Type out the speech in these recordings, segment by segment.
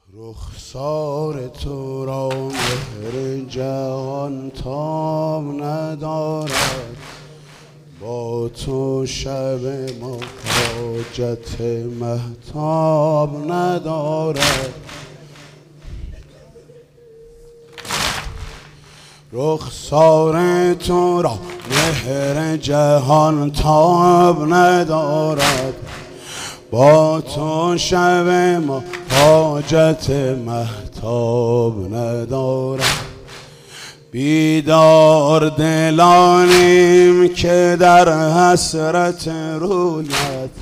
رخسار تو را مهر جهان تاب ندارد، با تو شب ما حاجت مهتاب ندارد. رخسار تو را مهر جهان تاب ندارد، با تو شب ما حاجت مهتاب ندارد. بیدار دلانیم که در حسرت رویت،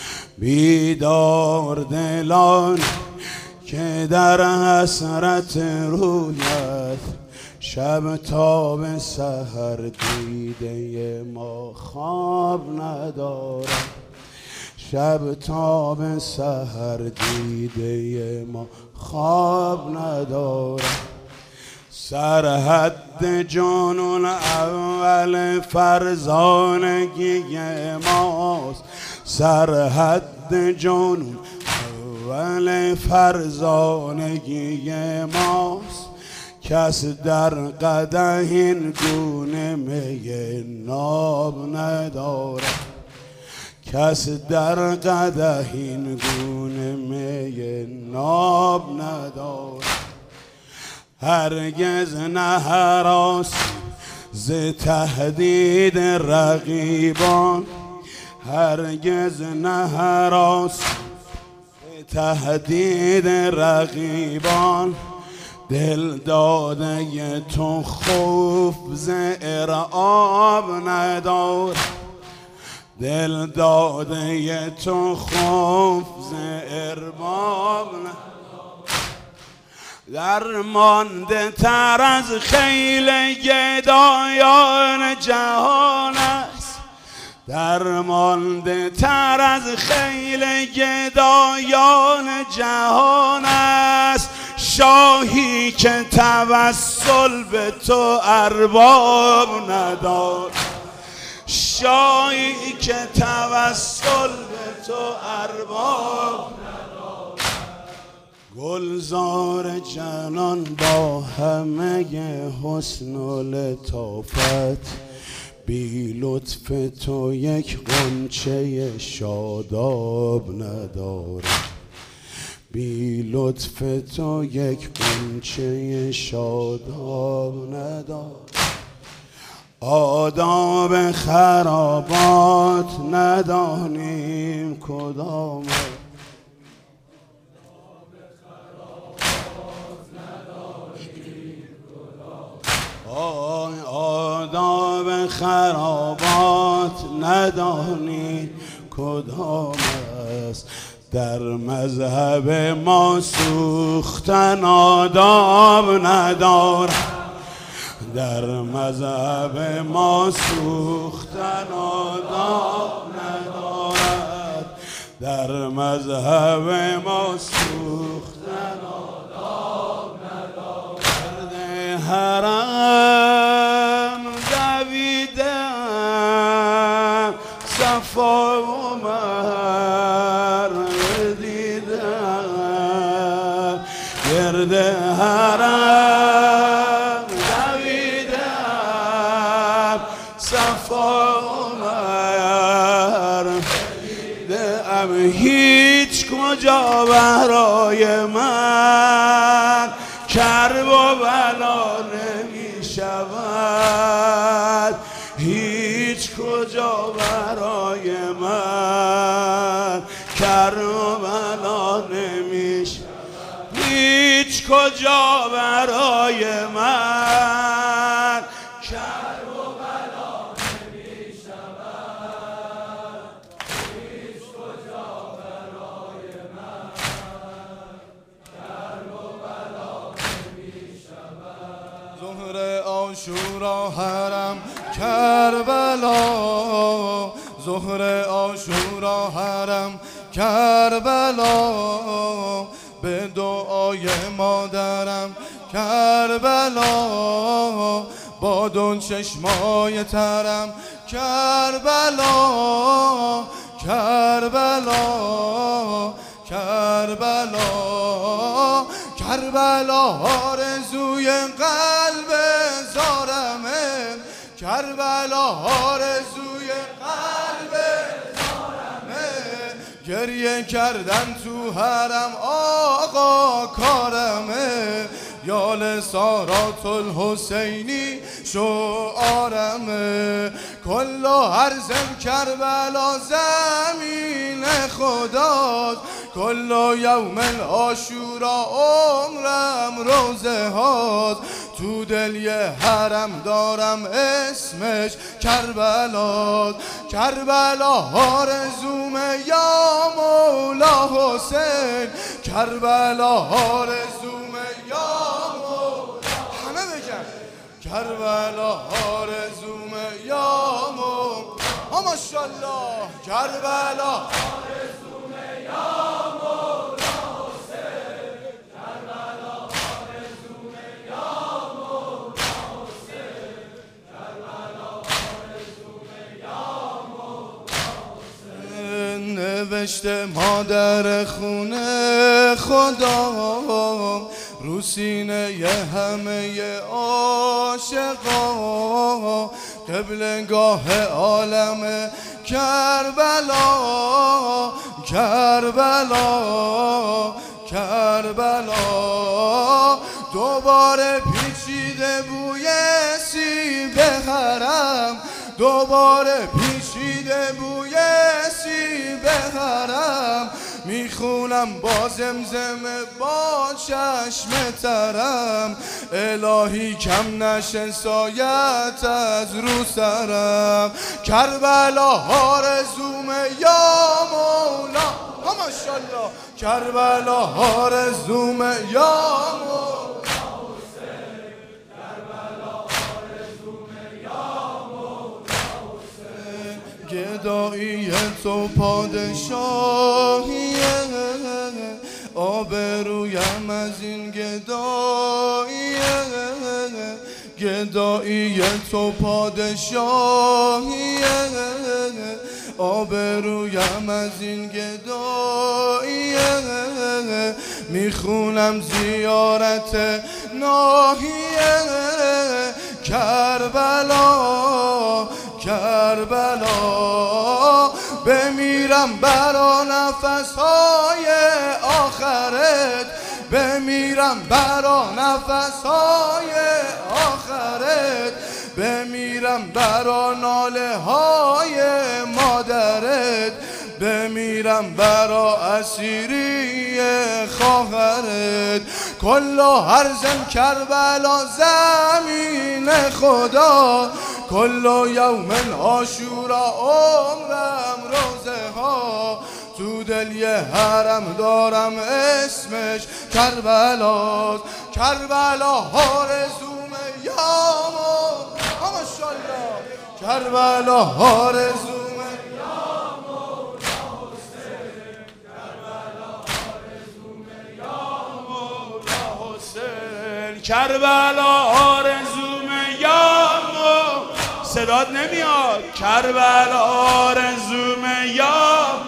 بیدار دلانیم که در حسرت رویت، شب تا به سحر دیده ما خواب ندارد، شب تا به سحر دیده ما خواب ندارد. سرحد جنون اول فرزانگی ماست، سرحد جنون اول فرزانگی ماست. کس در قدح این گونه می ناب ندارد، کس در قدح این گونه می ناب ندارد. هرگز نهراسی ز تهدید رقیبان، هرگز نهراسی ز تهدید رقیبان. دل داده تو خوف ز ارعاب ندارد، دل داده تو خوف ز ارباب ندارد. درمانده تر از خیل گدایان جهان است، درمانده تر از خیل گدایان جهان است. شاهی که توسل به تو ارباب ندارد، شاهی که توسل به تو ارباب ندارد. گلزار جنان با همه حسن و لطافت، بی لطف تو یک غنچه شاداب ندارد، بی لطف تو یک غنچه شاداب ندارد. آداب خرابات ندانیم کدام، آداب خرابات ندانیم کدام است. در مذهب ما سوختن آداب ندارد، در مذهب ما سوختن آداب ندارد، در مذهب ما سوختن آداب ندارد. گرد حرم دویدم صفا و مروه دیدم، گرد حرم دویدم صفا و مروه دیدم. هیچ کجا برای من کرب و بلا نمی شود، هیچ کجا برای من کرب و بلا نمی شود، هیچ کجا برای من کرب و بلا نمی شود، هیچ کجا برای من کرب و بلا نمی شود. ظهر عاشورا حرم کربلا، ظهر عاشورا حرم کربلا. به دعای مادرم کربلا، با دون چشمای ترم کربلا، کربلا، کربلا، کربلا آرزوی قلب زارمه، کربلا آرزوی قلب زارمه. گریه کردن تو حرم آقا کارمه، یال سارات الحسینی شعارمه. کل ارضم کربلا زمین خداست، کل یوم عاشورا عمرم روزه هاست. تو دل یه حرم دارم اسمش کربلاست، کربلا آرزومه یا مولا حسین، کربلا آرزومه یا مولا، همه بگن کربلا آرزومه یا مولا، ماشاءالله کربلا آرزومه یا مولا حسین، کربلا آرزومه یا مولا حسین، کربلا آرزومه یا مولا حسین. نوشته مادر خونه خدا رو سینه ی همه عاشقا، قبلگاه عالم کربلا، کربلا کربلا. دوباره پیچیده بوی سیب حرم، دوباره پیچیده بوی سیب حرم. میخونم با زمزمه با چشم ترم، الهی کم نشه سایت از رو سرم. کربلا آرزومه یا مولا، ماشاءالله کربلا آرزومه یا مولا حسین، کربلا آرزومه یا مولا حسین. گدایی تو پادشاهیه، آبرویم از این گداییه، گدایی تو پادشاهیه، آبرویم از این گداییه. میخونم زیارت ناحیه کربلا، کربلا. بمیرم برا نفسهای آخرت، بمیرم برا نفسهای آخرت، بمیرم برا ناله های مادرت، بمیرم برا اسیری خواهرت. کل ارضم کربلا زمین خدا، کل یوم عاشورا عمرم روزه ها. تو دل یه حرم دارم اسمش کربلاست، کربلا آرزومه یا مولا، ماشاءالله کربلا آرزومه یا مولا حسین، کربلا آرزومه یا مولا حسین، کربلا آرزومه یا مولا. صدات نمیاد. کربلا آرزومه یا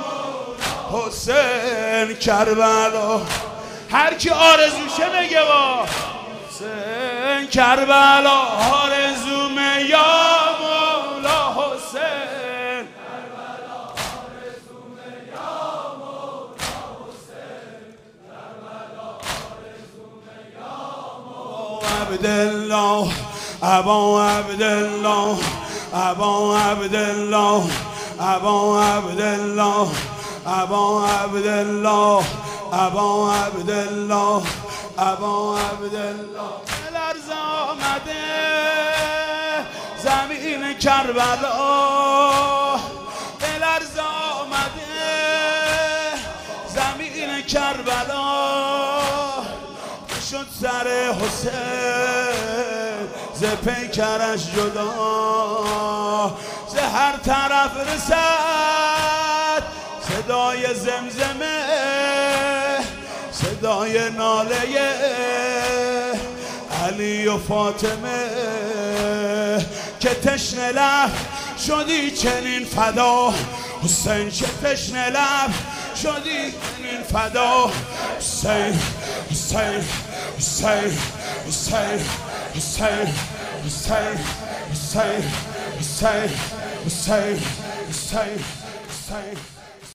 حسین، کربلا. هر کی آرزوشه بگه با حسین، کربلا آرزومه یا مولا حسین، کربلا آرزومه یا مولا حسین، کربلا آرزومه یا مولا عبدالله، ابا عبدالله، ابا عبدالله، ابا عبدالله، ابا عبدالله، ابا عبدالله، ابا عبدالله. لرز آمده زمین کربلا، لرز آمده زمین کربلا. شد سر حسین ز پیکرش جدا، ز هر طرف رسد صدای زمزمه، صدای ناله علی و فاطمه. که تشنه لب شدی چنین فدا، حسین که تشنه لب شدی این فدا حسین حسین حسین حسین حسین حسین حسین حسین حسین حسین حسین